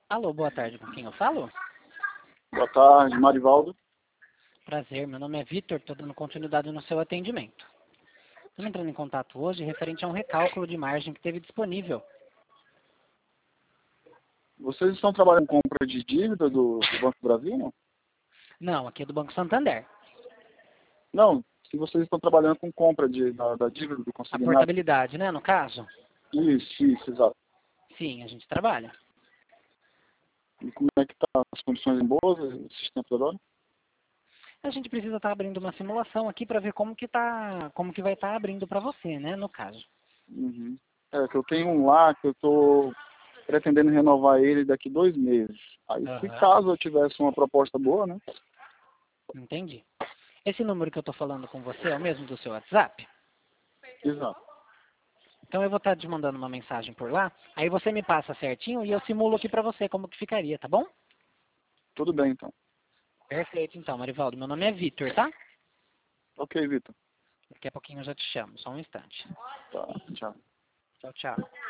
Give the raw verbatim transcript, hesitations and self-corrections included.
Alô, boa tarde, com quem eu falo? Boa tarde, Marivaldo. Prazer, meu nome é Vitor, estou dando continuidade no seu atendimento. Estou entrando em contato hoje referente a um recálculo de margem que teve disponível. Vocês estão trabalhando com compra de dívida do, do Banco do Brasil, não? Não, aqui é do Banco Santander. Não, se vocês estão trabalhando com compra de, da, da dívida do A consignado. portabilidade, né, no caso? Isso, isso, exato. Sim, a gente trabalha. E como é que tá? As condições em boas, esses tempos agora? A gente precisa estar abrindo uma simulação aqui para ver como que tá, como que vai estar abrindo para você, né, no caso. Uhum. É, que eu tenho um lá que eu estou pretendendo renovar ele daqui dois meses. Aí, se Aham, caso eu tivesse uma proposta boa, né? entendi. Esse número que eu estou falando com você é o mesmo do seu WhatsApp? Exato. Então eu vou estar te mandando uma mensagem por lá, aí você me passa certinho e eu simulo aqui para você como que ficaria, tá bom? Tudo bem, então. Perfeito, então, Marivaldo. Meu nome é Vitor, tá? Ok, Vitor. Daqui a pouquinho eu já te chamo, só um instante. Tá, tchau. Tchau, tchau.